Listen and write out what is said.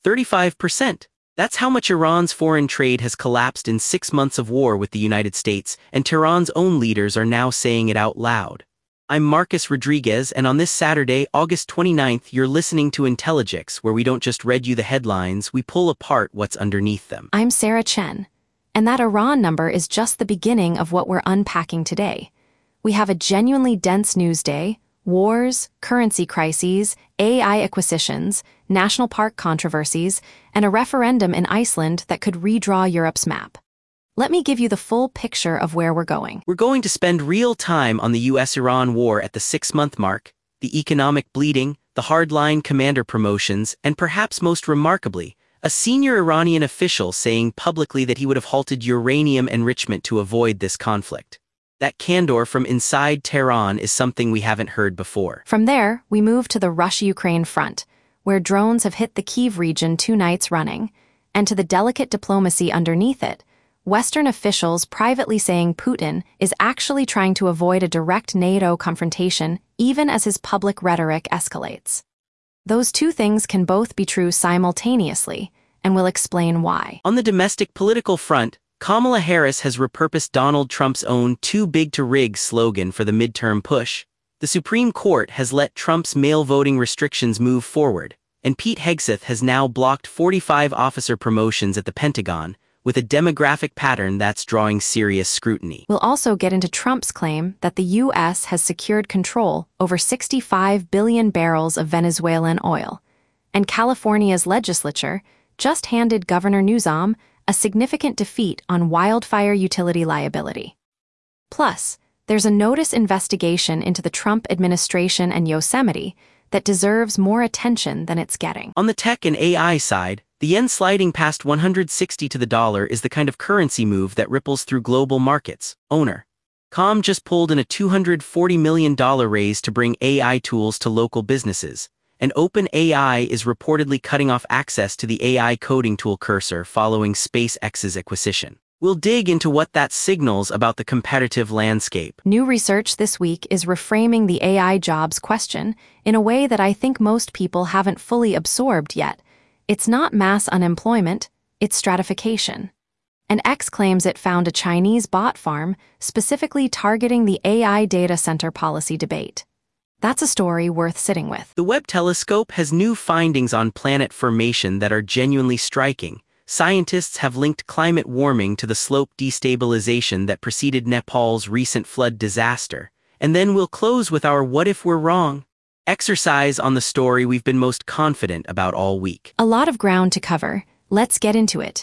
35%. That's how much Iran's foreign trade has collapsed in 6 months of war with the United States, and Tehran's own leaders are now saying it out loud. I'm Marcus Rodriguez, and on this Saturday, August 29th, you're listening to Intelligix, where we don't just read you the headlines, we pull apart what's underneath them. I'm Sarah Chen, and that Iran number is just the beginning of what we're unpacking today. We have a genuinely dense news day: wars, currency crises, AI acquisitions, national park controversies, and a referendum in Iceland that could redraw Europe's map. Let me give you the full picture of where we're going. We're going to spend real time on the US-Iran war at the 6-month mark, the economic bleeding, the hardline commander promotions, and perhaps most remarkably, a senior Iranian official saying publicly that he would have halted uranium enrichment to avoid this conflict. That candor from inside Tehran is something we haven't heard before. From there, we move to the Russia-Ukraine front, where drones have hit the Kyiv region 2 nights running, and to the delicate diplomacy underneath it, Western officials privately saying Putin is actually trying to avoid a direct NATO confrontation even as his public rhetoric escalates. Those two things can both be true simultaneously, and we'll explain why. On the domestic political front, Kamala Harris has repurposed Donald Trump's own "too big to rig" slogan for the midterm push. The Supreme Court has let Trump's mail voting restrictions move forward, and Pete Hegseth has now blocked 45 officer promotions at the Pentagon, with a demographic pattern that's drawing serious scrutiny. We'll also get into Trump's claim that the U.S. has secured control over 65 billion barrels of Venezuelan oil, and California's legislature just handed Governor Newsom a significant defeat on wildfire utility liability. Plus, there's a notice investigation into the Trump administration and Yosemite that deserves more attention than it's getting. On the tech and AI side, the yen sliding past 160 to the dollar is the kind of currency move that ripples through global markets. Com just pulled in a $240 million raise to bring AI tools to local businesses, and OpenAI is reportedly cutting off access to the AI coding tool Cursor following SpaceX's acquisition. We'll dig into what that signals about the competitive landscape. New research this week is reframing the AI jobs question in a way that I think most people haven't fully absorbed yet. It's not mass unemployment, it's stratification. And X claims it found a Chinese bot farm specifically targeting the AI data center policy debate. That's a story worth sitting with. The Webb telescope has new findings on planet formation that are genuinely striking. Scientists have linked climate warming to the slope destabilization that preceded Nepal's recent flood disaster. And then we'll close with our "what if we're wrong" exercise on the story we've been most confident about all week. A lot of ground to cover. Let's get into it.